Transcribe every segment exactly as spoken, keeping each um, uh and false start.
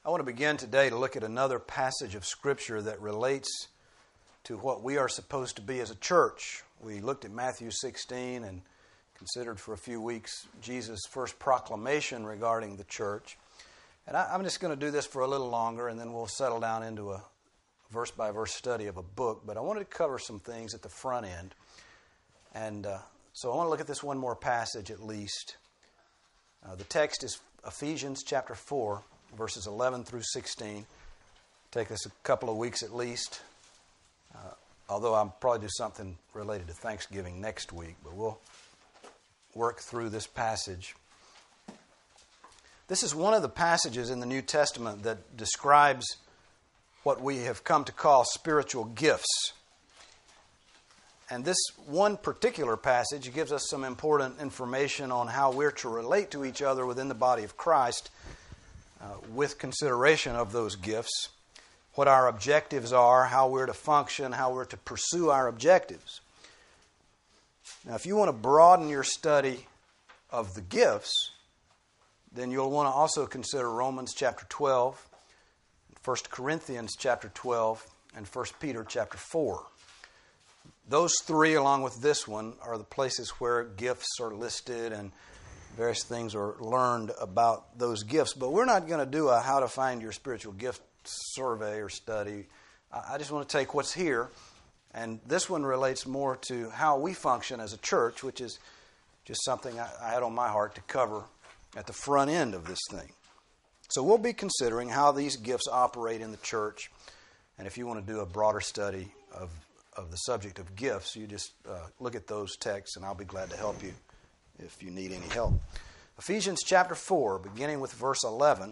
I want to begin today to look at another passage of Scripture that relates to what we are supposed to be as a church. We looked at Matthew sixteen and considered for a few weeks Jesus' first proclamation regarding the church. And I, I'm just going to do this for a little longer, and then we'll settle down into a verse-by-verse study of a book. But I wanted to cover some things at the front end. And uh, so I want to look at this one more passage at least. Uh, the text is Ephesians chapter four, verses eleven through sixteen. Take us a couple of weeks at least. Uh, although I'll probably do something related to Thanksgiving next week, but we'll work through this passage. This is one of the passages in the New Testament that describes what we have come to call spiritual gifts. And this one particular passage gives us some important information on how we're to relate to each other within the body of Christ uh, with consideration of those gifts, what our objectives are, how we're to function, how we're to pursue our objectives. Now, if you want to broaden your study of the gifts, then you'll want to also consider Romans chapter twelve, First Corinthians chapter twelve, and First Peter chapter four. Those three, along with this one, are the places where gifts are listed and various things are learned about those gifts. But we're not going to do a how to find your spiritual gift survey or study. I just want to take what's here, and this one relates more to how we function as a church, which is just something I, I had on my heart to cover at the front end of this thing. So we'll be considering how these gifts operate in the church, and if you want to do a broader study of, of the subject of gifts, you just uh, look at those texts, and I'll be glad to help you if you need any help. Ephesians chapter four, beginning with verse eleven.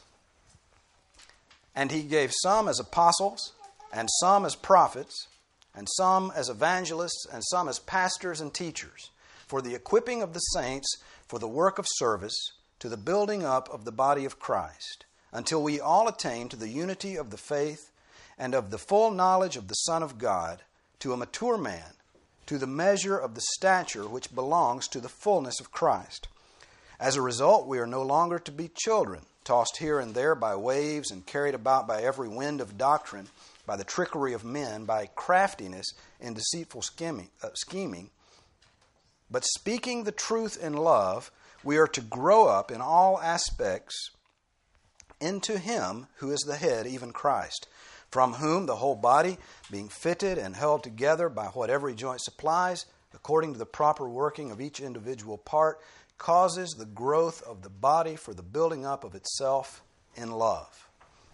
And he gave some as apostles, and some as prophets, and some as evangelists, and some as pastors and teachers, for the equipping of the saints, for the work of service, to the building up of the body of Christ, until we all attain to the unity of the faith and of the full knowledge of the Son of God, to a mature man, to the measure of the stature which belongs to the fullness of Christ. As a result, we are no longer to be children, tossed here and there by waves and carried about by every wind of doctrine, by the trickery of men, by craftiness and deceitful scheming, uh, scheming. But speaking the truth in love, we are to grow up in all aspects into Him who is the head, even Christ, from whom the whole body, being fitted and held together by what every joint supplies, according to the proper working of each individual part, causes the growth of the body for the building up of itself in love.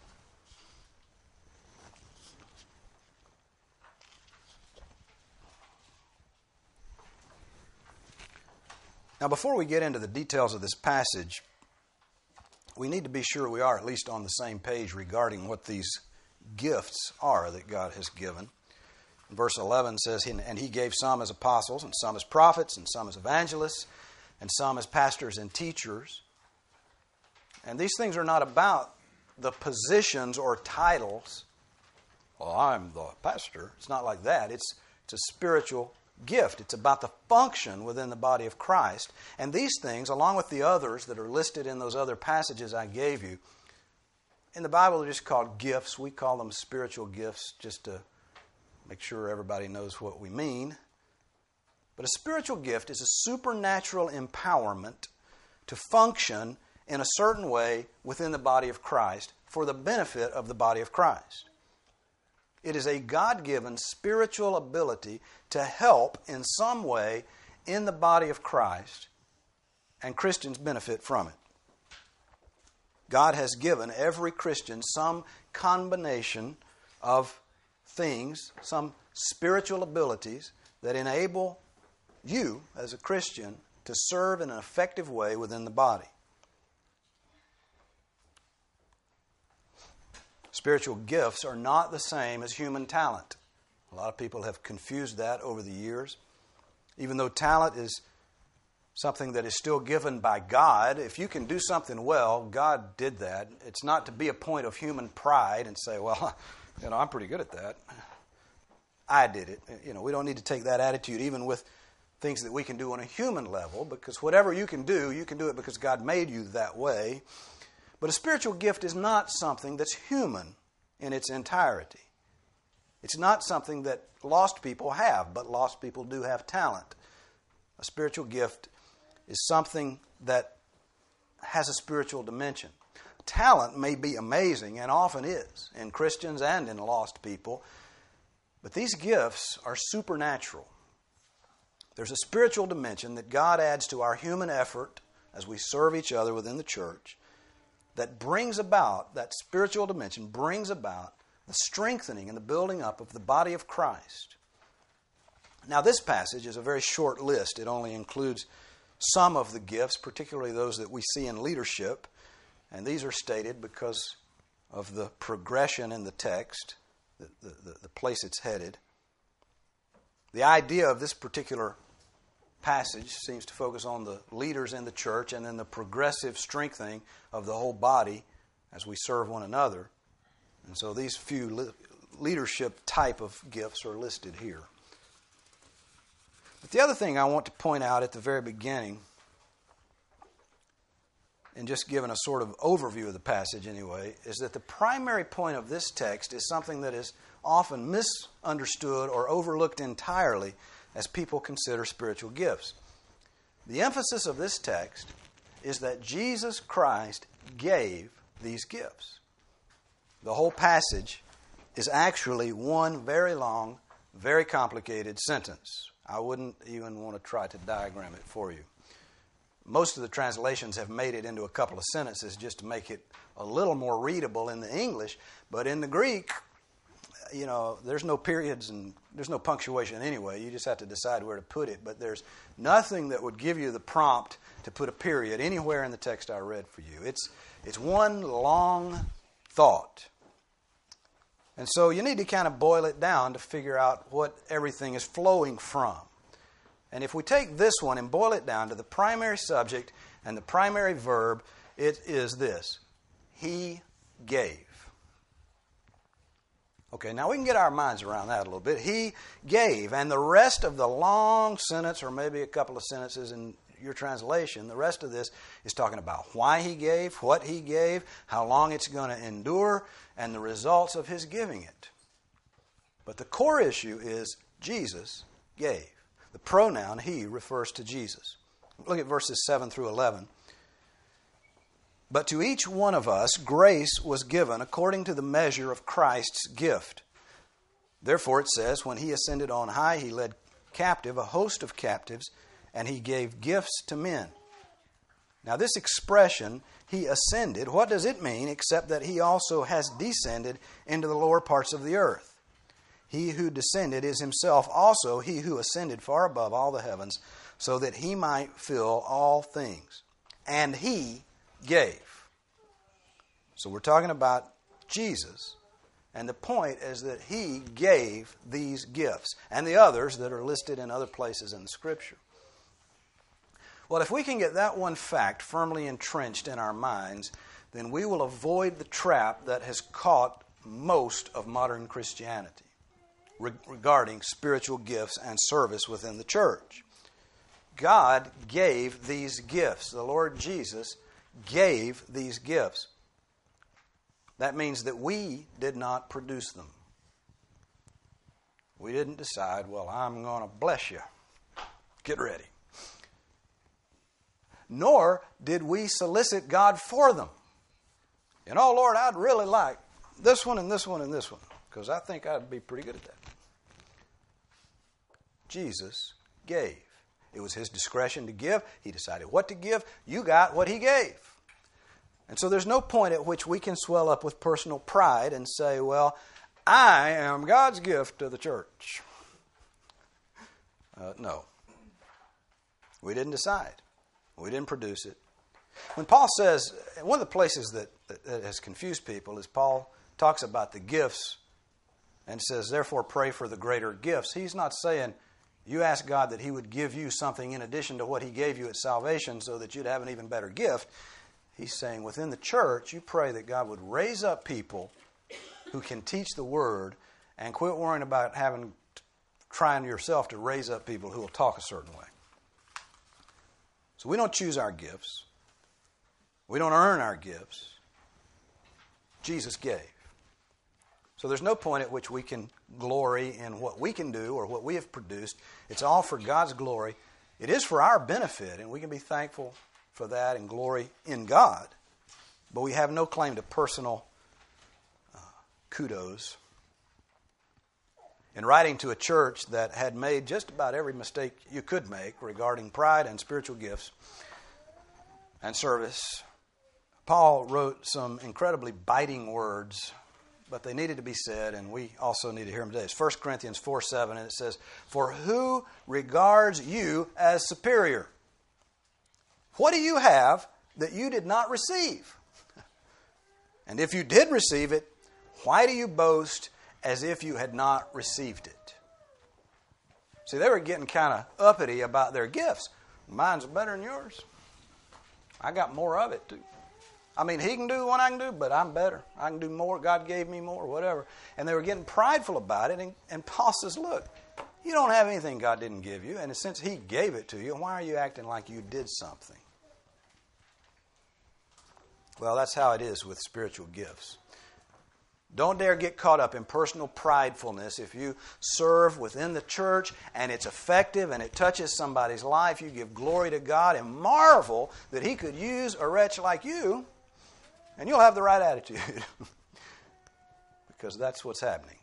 Now, before we get into the details of this passage, we need to be sure we are at least on the same page regarding what these gifts are that God has given. Verse eleven says, and he gave some as apostles, and some as prophets, and some as evangelists, and some as pastors and teachers. And these things are not about the positions or titles. Well, I'm the pastor. It's not like that. It's, it's a spiritual gift. It's about the function within the body of Christ. And these things, along with the others that are listed in those other passages I gave you, in the Bible they're just called gifts. We call them spiritual gifts just to make sure everybody knows what we mean. But a spiritual gift is a supernatural empowerment to function in a certain way within the body of Christ for the benefit of the body of Christ. It is a God-given spiritual ability to help in some way in the body of Christ, and Christians benefit from it. God has given every Christian some combination of things, some spiritual abilities that enable you as a Christian to serve in an effective way within the body. Spiritual gifts are not the same as human talent. A lot of people have confused that over the years. Even though talent is something that is still given by God, if you can do something well, God did that. It's not to be a point of human pride and say, well, you know, I'm pretty good at that. I did it. You know, we don't need to take that attitude even with things that we can do on a human level, because whatever you can do, you can do it because God made you that way. But a spiritual gift is not something that's human in its entirety. It's not something that lost people have, but lost people do have talent. A spiritual gift is something that has a spiritual dimension. Talent may be amazing, and often is, in Christians and in lost people, but these gifts are supernatural. There's a spiritual dimension that God adds to our human effort as we serve each other within the church that brings about, that spiritual dimension brings about the strengthening and the building up of the body of Christ. Now, this passage is a very short list. It only includes some of the gifts, particularly those that we see in leadership, and these are stated because of the progression in the text, the, the, the place it's headed. The idea of this particular passage seems to focus on the leaders in the church and then the progressive strengthening of the whole body as we serve one another. And so these few le- leadership type of gifts are listed here. But the other thing I want to point out at the very beginning, and just giving a sort of overview of the passage anyway, is that the primary point of this text is something that is often misunderstood or overlooked entirely as people consider spiritual gifts. The emphasis of this text is that Jesus Christ gave these gifts. The whole passage is actually one very long, very complicated sentence. I wouldn't even want to try to diagram it for you. Most of the translations have made it into a couple of sentences just to make it a little more readable in the English, but in the Greek, you know, there's no periods and there's no punctuation anyway. You just have to decide where to put it, but there's nothing that would give you the prompt to put a period anywhere in the text I read for you. It's it's one long thought. And so you need to kind of boil it down to figure out what everything is flowing from. And if we take this one and boil it down to the primary subject and the primary verb, it is this: He gave. Okay, now we can get our minds around that a little bit. He gave. And the rest of the long sentence, or maybe a couple of sentences in your translation, the rest of this is talking about why He gave, what He gave, how long it's going to endure, and the results of His giving it. But the core issue is Jesus gave. The pronoun He refers to Jesus. Look at verses seven through eleven. But to each one of us grace was given according to the measure of Christ's gift. Therefore it says, when He ascended on high, He led captive a host of captives, and He gave gifts to men. Now this expression, He ascended, what does it mean except that He also has descended into the lower parts of the earth? He who descended is Himself also He who ascended far above all the heavens, so that He might fill all things. And He gave. So we're talking about Jesus, and the point is that He gave these gifts, and the others that are listed in other places in the Scripture. Well, if we can get that one fact firmly entrenched in our minds, then we will avoid the trap that has caught most of modern Christianity re- regarding spiritual gifts and service within the church. God gave these gifts. The Lord Jesus gave these gifts. That means that we did not produce them. We didn't decide, well, I'm going to bless you. Get ready. Nor did we solicit God for them. You know, Lord, I'd really like this one and this one and this one, because I think I'd be pretty good at that. Jesus gave. It was His discretion to give. He decided what to give. You got what He gave. And so there's no point at which we can swell up with personal pride and say, well, I am God's gift to the church. Uh, no. We didn't decide. We didn't produce it. When Paul says, one of the places that, that, that has confused people is Paul talks about the gifts and says, therefore pray for the greater gifts. He's not saying you ask God that He would give you something in addition to what He gave you at salvation so that you'd have an even better gift. He's saying within the church, you pray that God would raise up people who can teach the Word and quit worrying about having trying yourself to raise up people who will talk a certain way. So we don't choose our gifts. We don't earn our gifts. Jesus gave. So there's no point at which we can glory in what we can do or what we have produced. It's all for God's glory. It is for our benefit, and we can be thankful for that and glory in God. But we have no claim to personal uh, kudos. In writing to a church that had made just about every mistake you could make regarding pride and spiritual gifts and service, Paul wrote some incredibly biting words, but they needed to be said, and we also need to hear them today. It's First Corinthians four seven, and it says, "For who regards you as superior? What do you have that you did not receive? And if you did receive it, why do you boast as if you had not received it?" See, they were getting kind of uppity about their gifts. Mine's better than yours. I got more of it too. I mean, he can do what I can do, but I'm better. I can do more. God gave me more, whatever. And they were getting prideful about it. And, and Paul says, look, you don't have anything God didn't give you. And since he gave it to you, why are you acting like you did something? Well, that's how it is with spiritual gifts. Don't dare get caught up in personal pridefulness. If you serve within the church and it's effective and it touches somebody's life, you give glory to God and marvel that he could use a wretch like you, and you'll have the right attitude. Because that's what's happening.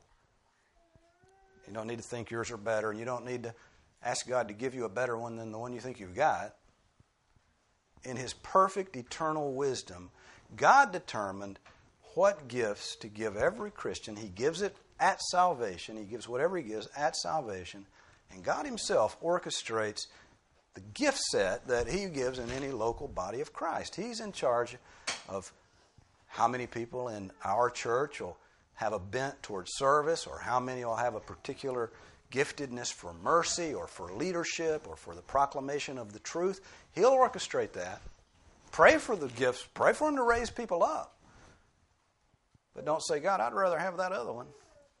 You don't need to think yours are better, and you don't need to ask God to give you a better one than the one you think you've got. In his perfect eternal wisdom, God determined what gifts to give every Christian. He gives it at salvation. He gives whatever he gives at salvation. And God himself orchestrates the gift set that he gives in any local body of Christ. He's in charge of how many people in our church will have a bent toward service, or how many will have a particular giftedness for mercy or for leadership or for the proclamation of the truth. He'll orchestrate that. Pray for the gifts. Pray for him to raise people up. But don't say, God, I'd rather have that other one.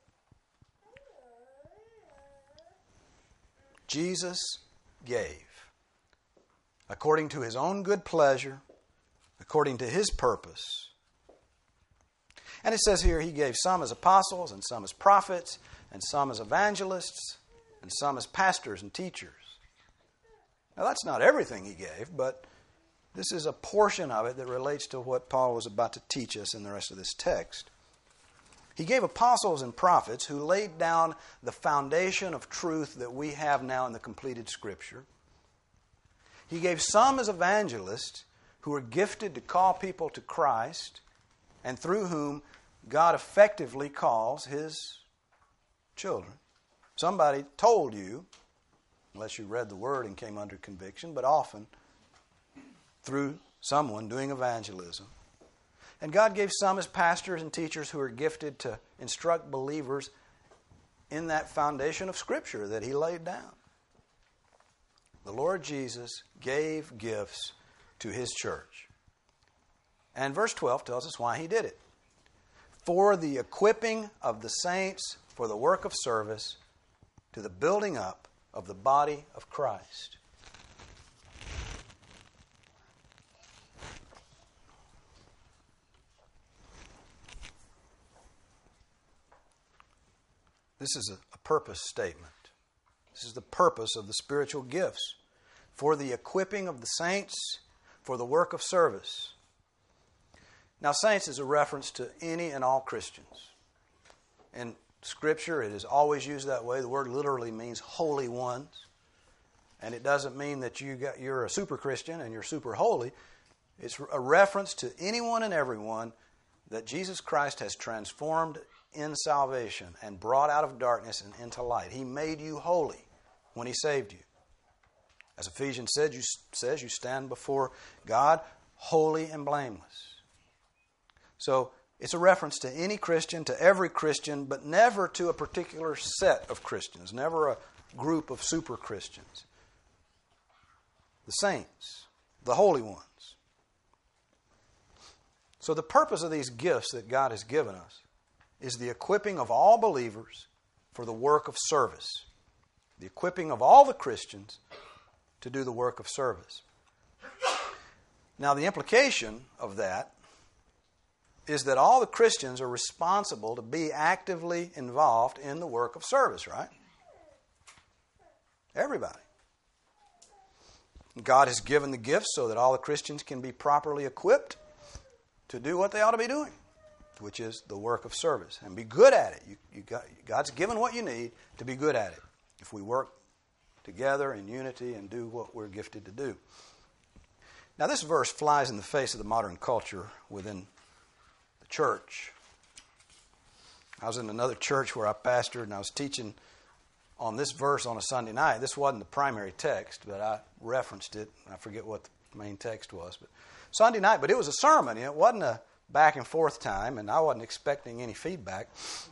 Jesus gave according to his own good pleasure, according to his purpose. And it says here he gave some as apostles, and some as prophets, and some as evangelists, and some as pastors and teachers. Now that's not everything he gave, but this is a portion of it that relates to what Paul was about to teach us in the rest of this text. He gave apostles and prophets who laid down the foundation of truth that we have now in the completed Scripture. He gave some as evangelists who were gifted to call people to Christ, and through whom God effectively calls his children. Somebody told you, unless you read the Word and came under conviction, but often through someone doing evangelism. And God gave some as pastors and teachers who are gifted to instruct believers in that foundation of Scripture that he laid down. The Lord Jesus gave gifts to his church. And verse twelve tells us why he did it. For the equipping of the saints for the work of service, to the building up of the body of Christ. This is a, a purpose statement. This is the purpose of the spiritual gifts. For the equipping of the saints for the work of service. Now, saints is a reference to any and all Christians. In Scripture, it is always used that way. The word literally means holy ones. And it doesn't mean that you got, you're a super Christian and you're super holy. It's a reference to anyone and everyone that Jesus Christ has transformed in salvation and brought out of darkness and into light. He made you holy when he saved you. As Ephesians said, you, says, you stand before God holy and blameless. So it's a reference to any Christian, to every Christian, but never to a particular set of Christians, never a group of super Christians. The saints, the holy ones. So the purpose of these gifts that God has given us is the equipping of all believers for the work of service. The equipping of all the Christians to do the work of service. Now, the implication of that is that all the Christians are responsible to be actively involved in the work of service, right? Everybody. God has given the gifts so that all the Christians can be properly equipped to do what they ought to be doing, which is the work of service, and be good at it. You, you got, God's given what you need to be good at it if we work together in unity and do what we're gifted to do. Now, this verse flies in the face of the modern culture within the church. I was in another church where I pastored, and I was teaching on this verse on a Sunday night. This wasn't the primary text, but I referenced it. I forget what the main text was. But Sunday night, but it was a sermon. It wasn't a back and forth time, and I wasn't expecting any feedback.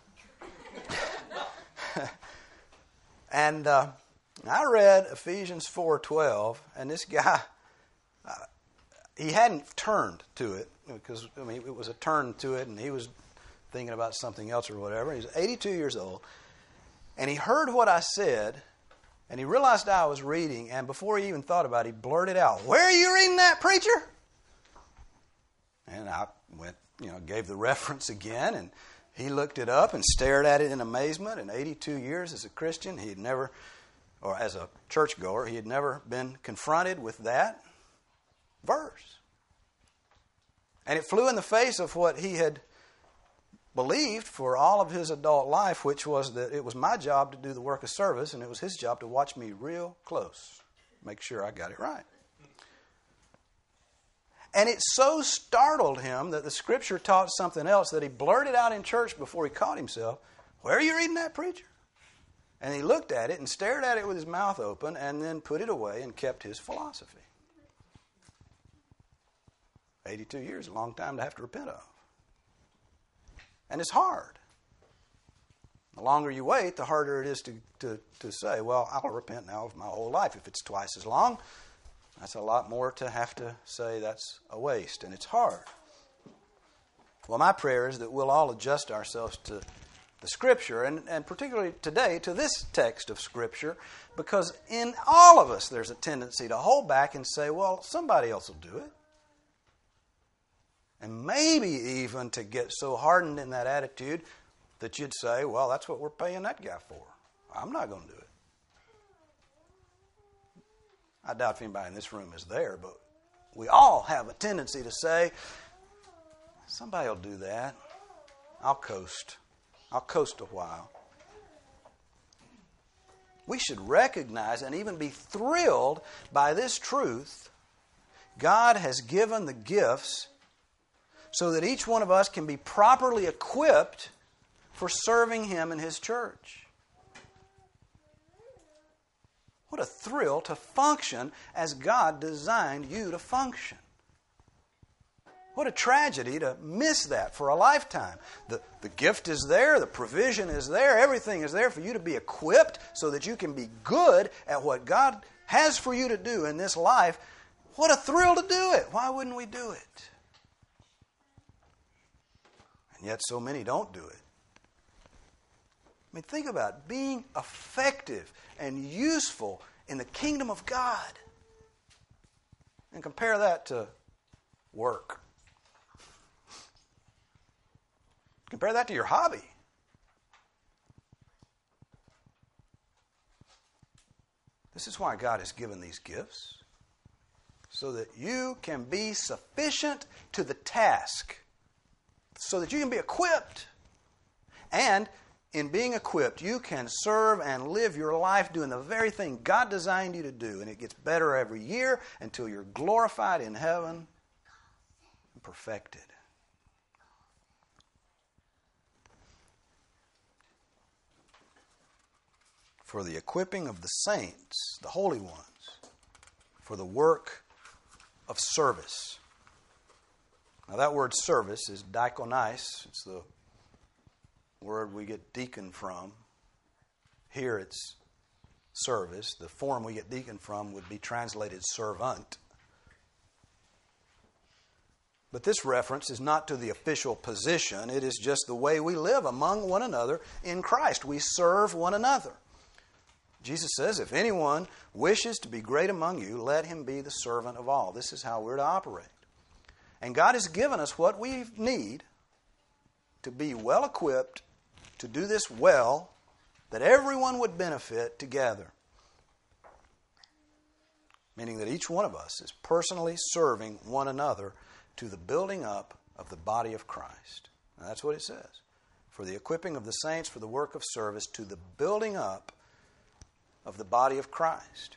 and uh, I read Ephesians four twelve, and this guy, uh, he hadn't turned to it, because I mean it was a turn to it, and he was thinking about something else or whatever. He's eighty-two years old, and he heard what I said, and he realized I was reading, and before he even thought about it, he blurted out, "Where are you reading that, preacher?" And I went, you know, gave the reference again, and he looked it up and stared at it in amazement. In eighty-two years as a Christian, he had never, or as a churchgoer, he had never been confronted with that verse. And it flew in the face of what he had believed for all of his adult life, which was that it was my job to do the work of service, and it was his job to watch me real close, make sure I got it right. And it so startled him that the Scripture taught something else that he blurted out in church before he caught himself, "Where are you reading that, preacher?" And he looked at it and stared at it with his mouth open and then put it away and kept his philosophy. eighty-two years, a long time to have to repent of. And it's hard. The longer you wait, the harder it is to, to, to say, well, I'll repent now of my whole life. If it's twice as long, that's a lot more to have to say that's a waste, and it's hard. Well, my prayer is that we'll all adjust ourselves to the Scripture, and, and particularly today to this text of Scripture, because in all of us there's a tendency to hold back and say, well, somebody else will do it. And maybe even to get so hardened in that attitude that you'd say, well, that's what we're paying that guy for. I'm not going to do it. I doubt if anybody in this room is there, but we all have a tendency to say, somebody will do that. I'll coast. I'll coast a while. We should recognize and even be thrilled by this truth. God has given the gifts so that each one of us can be properly equipped for serving Him in His church. What a thrill to function as God designed you to function. What a tragedy to miss that for a lifetime. The, the gift is there, the provision is there, everything is there for you to be equipped so that you can be good at what God has for you to do in this life. What a thrill to do it. Why wouldn't we do it? And yet so many don't do it. I mean, think about it. Being effective and useful in the kingdom of God. And compare that to work. Compare that to your hobby. This is why God has given these gifts. So that you can be sufficient to the task. So that you can be equipped. And in being equipped, you can serve and live your life doing the very thing God designed you to do. And it gets better every year until you're glorified in heaven and perfected. For the equipping of the saints, the holy ones, for the work of service. Now that word service is diakonais. It's the word we get deacon from. Here it's service. The form we get deacon from would be translated servant. But this reference is not to the official position. It is just the way we live among one another in Christ. We serve one another. Jesus says, if anyone wishes to be great among you, let him be the servant of all. This is how we're to operate. And God has given us what we need to be well equipped to do this well, that everyone would benefit together. Meaning that each one of us is personally serving one another to the building up of the body of Christ. And that's what it says. For the equipping of the saints for the work of service to the building up of the body of Christ.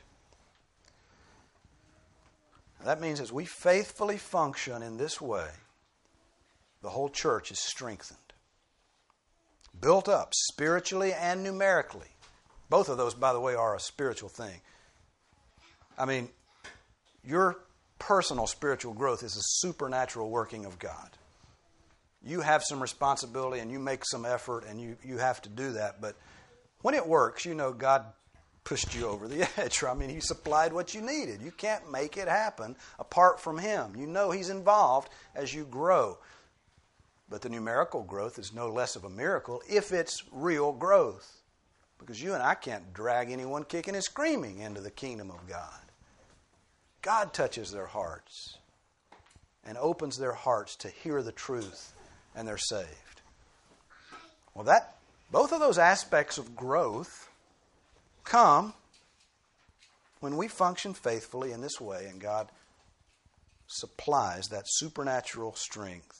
Now that means as we faithfully function in this way, the whole church is strengthened. Built up spiritually and numerically. Both of those, by the way, are a spiritual thing. I mean, your personal spiritual growth is a supernatural working of God. You have some responsibility and you make some effort and you, you have to do that. But when it works, you know God pushed you over the edge. I mean, He supplied what you needed. You can't make it happen apart from Him. You know He's involved as you grow. But the numerical growth is no less of a miracle if it's real growth. Because you and I can't drag anyone kicking and screaming into the kingdom of God. God touches their hearts and opens their hearts to hear the truth, and they're saved. Well, that both of those aspects of growth come when we function faithfully in this way, and God supplies that supernatural strength.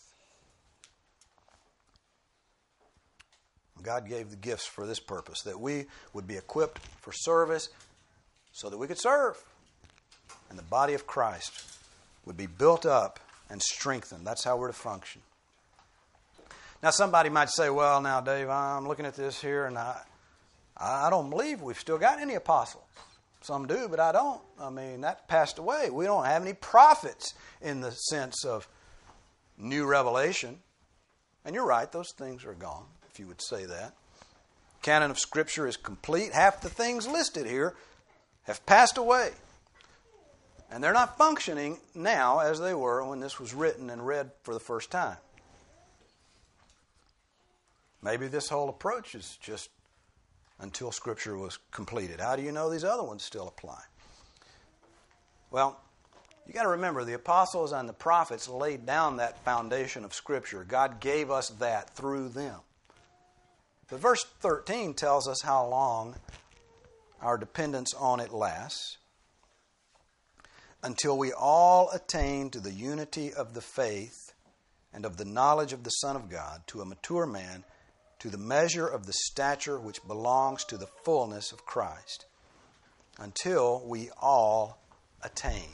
God gave the gifts for this purpose, that we would be equipped for service so that we could serve. And the body of Christ would be built up and strengthened. That's how we're to function. Now somebody might say, well, now Dave, I'm looking at this here and I, I don't believe we've still got any apostles. Some do, but I don't. I mean, that passed away. We don't have any prophets in the sense of new revelation. And you're right, those things are gone, if you would say that. Canon of Scripture is complete. Half the things listed here have passed away. And they're not functioning now as they were when this was written and read for the first time. Maybe this whole approach is just until Scripture was completed. How do you know these other ones still apply? Well, you got to remember, the apostles and the prophets laid down that foundation of Scripture. God gave us that through them. But verse thirteen tells us how long our dependence on it lasts. Until we all attain to the unity of the faith and of the knowledge of the Son of God, to a mature man, to the measure of the stature which belongs to the fullness of Christ. Until we all attain.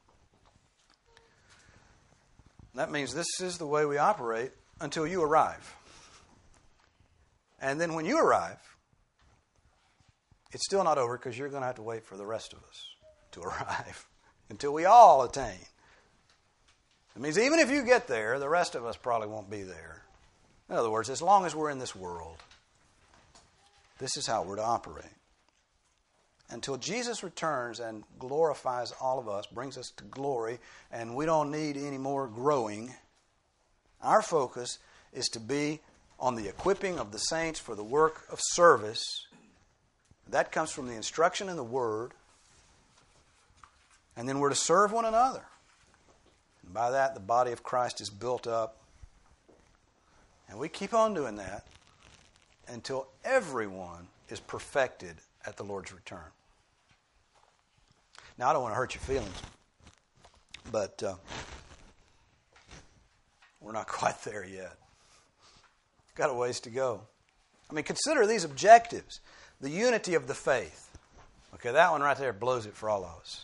That means this is the way we operate until you arrive. And then when you arrive, it's still not over because you're going to have to wait for the rest of us to arrive. Until we all attain. It means even if you get there, the rest of us probably won't be there. In other words, as long as we're in this world, this is how we're to operate. Until Jesus returns and glorifies all of us, brings us to glory, and we don't need any more growing, our focus is to be on the equipping of the saints for the work of service. That comes from the instruction in the Word. And then we're to serve one another. And by that, the body of Christ is built up. And we keep on doing that until everyone is perfected at the Lord's return. Now, I don't want to hurt your feelings, but uh, we're not quite there yet. Got a ways to go. I mean, consider these objectives. The unity of the faith. Okay, that one right there blows it for all of us.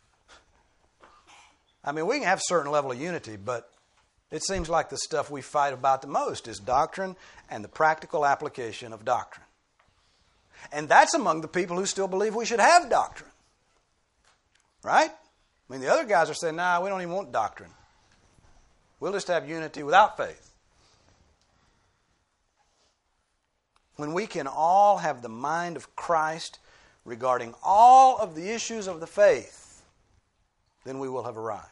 I mean, we can have a certain level of unity, but it seems like the stuff we fight about the most is doctrine and the practical application of doctrine. And that's among the people who still believe we should have doctrine. Right? I mean, the other guys are saying, nah, we don't even want doctrine. We'll just have unity without faith. When we can all have the mind of Christ regarding all of the issues of the faith, then we will have arrived.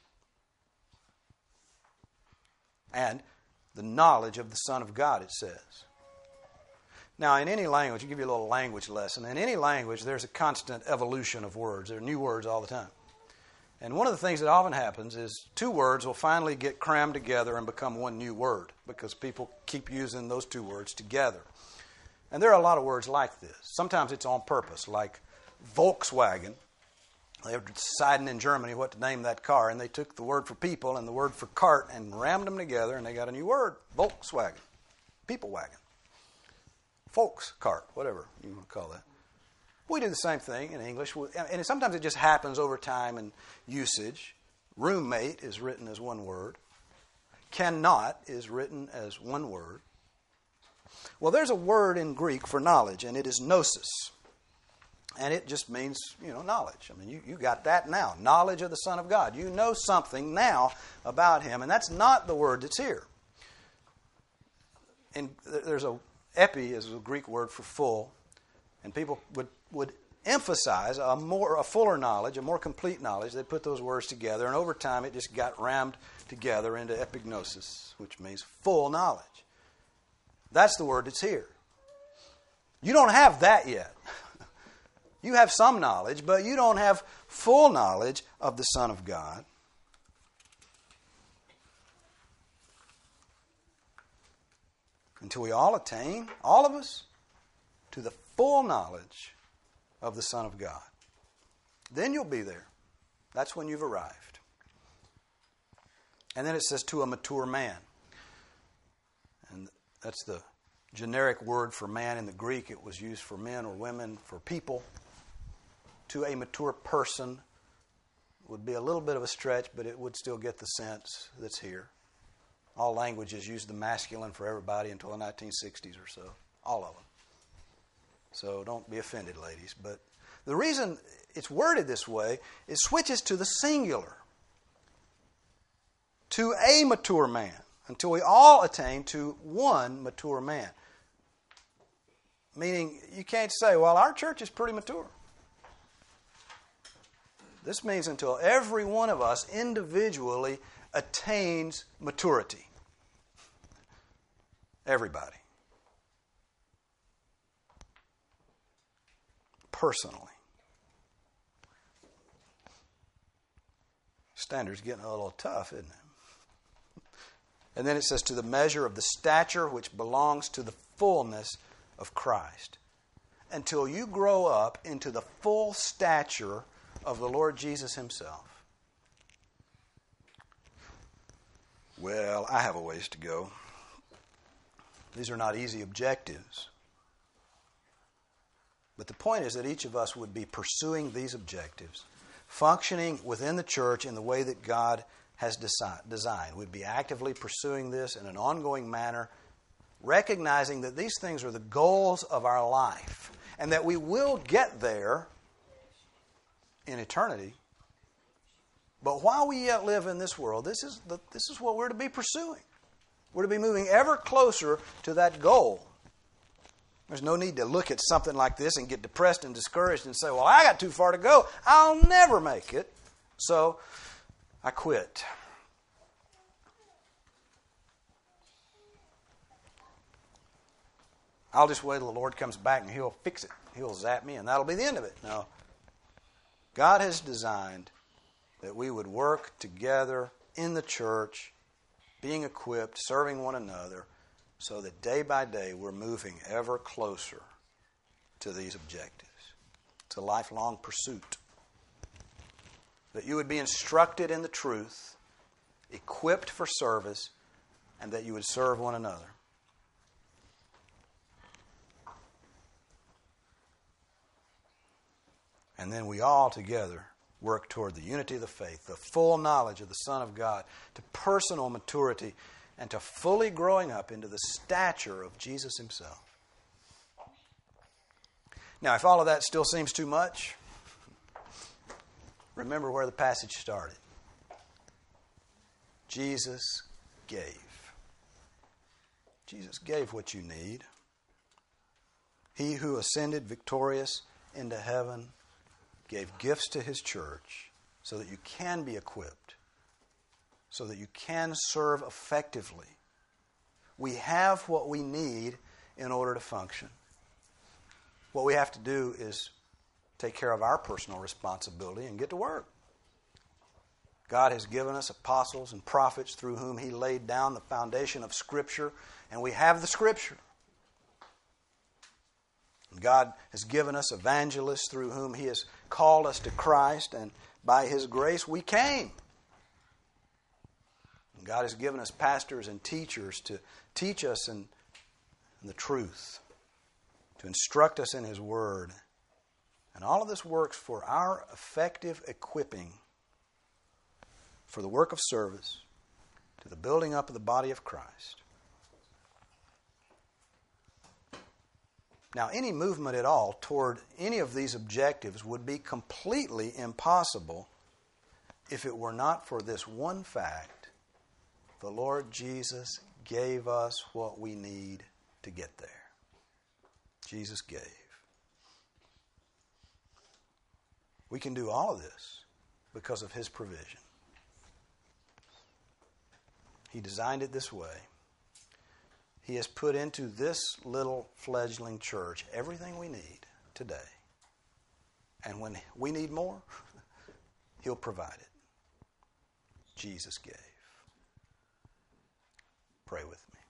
And the knowledge of the Son of God, it says. Now, in any language, I'll give you a little language lesson. In any language, there's a constant evolution of words. There are new words all the time. And one of the things that often happens is two words will finally get crammed together and become one new word because people keep using those two words together. And there are a lot of words like this. Sometimes it's on purpose, like Volkswagen. They were deciding in Germany what to name that car, and they took the word for people and the word for cart and rammed them together, and they got a new word, Volkswagen, people wagon, Volkscart, whatever you want to call that. We do the same thing in English, and sometimes it just happens over time and usage. Roommate is written as one word. Cannot is written as one word. Well, there's a word in Greek for knowledge, and it is gnosis. And it just means, you know, knowledge. I mean, you, you got that now. Knowledge of the Son of God. You know something now about Him, and that's not the word that's here. And there's a, epi is a Greek word for full, and people would, would emphasize a more, a fuller knowledge, a more complete knowledge. They'd put those words together, and over time it just got rammed together into epignosis, which means full knowledge. That's the word that's here. You don't have that yet. You have some knowledge, but you don't have full knowledge of the Son of God. Until we all attain, all of us, to the full knowledge of the Son of God. Then you'll be there. That's when you've arrived. And then it says to a mature man. And that's the generic word for man in the Greek. It was used for men or women, for people. To a mature person would be a little bit of a stretch, but it would still get the sense that's here. All languages use the masculine for everybody until the nineteen sixties or so. All of them. So don't be offended, ladies. But the reason it's worded this way is switches to the singular. To a mature man. Until we all attain to one mature man. Meaning, you can't say, well, our church is pretty mature. This means until every one of us individually attains maturity. Everybody. Personally. Standard's getting a little tough, isn't it? And then it says, to the measure of the stature which belongs to the fullness of Christ. Until you grow up into the full stature of the Lord Jesus Himself. Well, I have a ways to go. These are not easy objectives. But the point is that each of us would be pursuing these objectives, functioning within the church in the way that God has desi- designed. We'd be actively pursuing this in an ongoing manner, recognizing that these things are the goals of our life, and that we will get there in eternity. But while we yet live in this world, this is the, this is what we're to be pursuing. We're to be moving ever closer to that goal. There's no need to look at something like this and get depressed and discouraged and say, well, I got too far to go. I'll never make it. So I quit. I'll just wait till the Lord comes back and He'll fix it. He'll zap me and that'll be the end of it. No. God has designed that we would work together in the church, being equipped, serving one another, so that day by day we're moving ever closer to these objectives. It's a lifelong pursuit. That you would be instructed in the truth, equipped for service, and that you would serve one another. And then we all together work toward the unity of the faith, the full knowledge of the Son of God, to personal maturity, and to fully growing up into the stature of Jesus Himself. Now, if all of that still seems too much, remember where the passage started. Jesus gave. Jesus gave what you need. He who ascended victorious into heaven gave gifts to His church so that you can be equipped, so that you can serve effectively. We have what we need in order to function. What we have to do is take care of our personal responsibility and get to work. God has given us apostles and prophets through whom He laid down the foundation of Scripture, and we have the Scripture. God has given us evangelists through whom He has called us to Christ, and by His grace we came. And God has given us pastors and teachers to teach us in, in the truth, to instruct us in His Word. And all of this works for our effective equipping for the work of service, to the building up of the body of Christ. Now, any movement at all toward any of these objectives would be completely impossible if it were not for this one fact: the Lord Jesus gave us what we need to get there. Jesus gave. We can do all of this because of His provision. He designed it this way. He has put into this little fledgling church everything we need today. And when we need more, He'll provide it. Jesus gave. Pray with me.